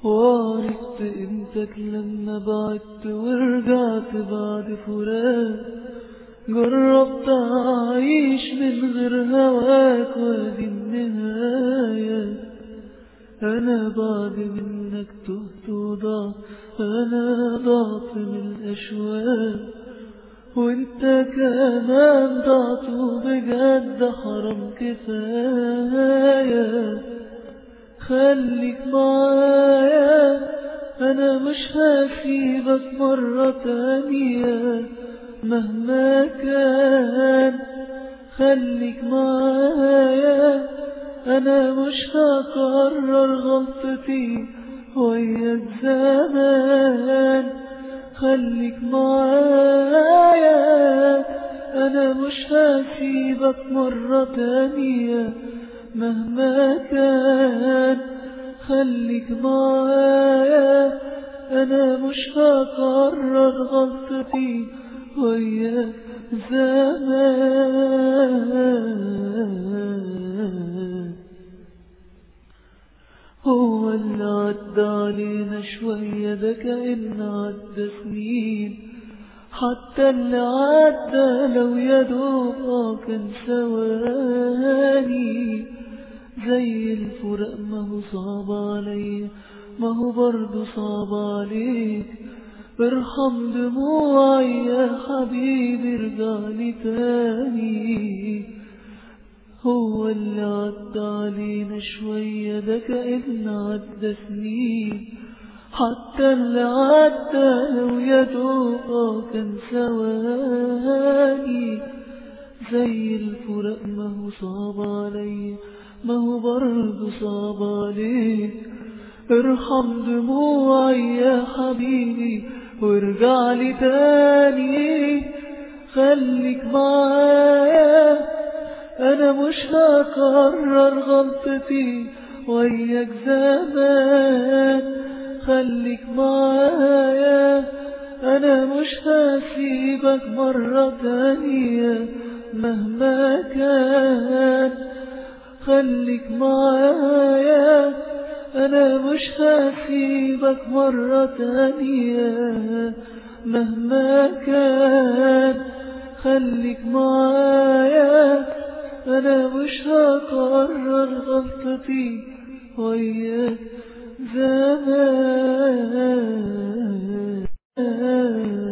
وعرفت قيمتك لما بعدت ورجعت بعد فراق. جربت أعيش من غير هواك وادي النهاية. أنا بعد منك تهت وضعت، أنا ضعت من الأشواق، وانت كمان ضعت وبجد حرام كفاية. خليك معايا، أنا مش هسيبك مرة تانية مهما كان. خليك معايا، أنا مش هكرر غلطتي وياك زمان. خليك معايا، أنا مش هسيبك مرة تانية مهما كان. خليك معايا، أنا مش هكرر غلطتي وياك زمان. هو اللي عدى علينا شوية ده كأن عدى سنين، حتى اللي عدى لو يدوب كان ثواني. زي الفراق ما هو صعب عليا، ما هو برضو صعب عليك. ارحم دموعي يا حبيبي، ارجعلي تاني. هو اللي عدى علينا شوية ده كأن عدى سنين، حتى اللي عدى لو يدوب كان ثواني. زي الفراق ما هو صعب عليا، ما هو برضو صعب عليك. ارحم دموعي يا حبيبي وارجعلي تاني. خليك معايا، أنا مش هكرر غلطتي وياك زمان. خليك معايا، أنا مش هسيبك مرة تانية مهما كان. خليك معايا، أنا مش هسيبك مرة تانية مهما كان. خليك معايا، أنا مش هكرر غلطتي وياك زمان.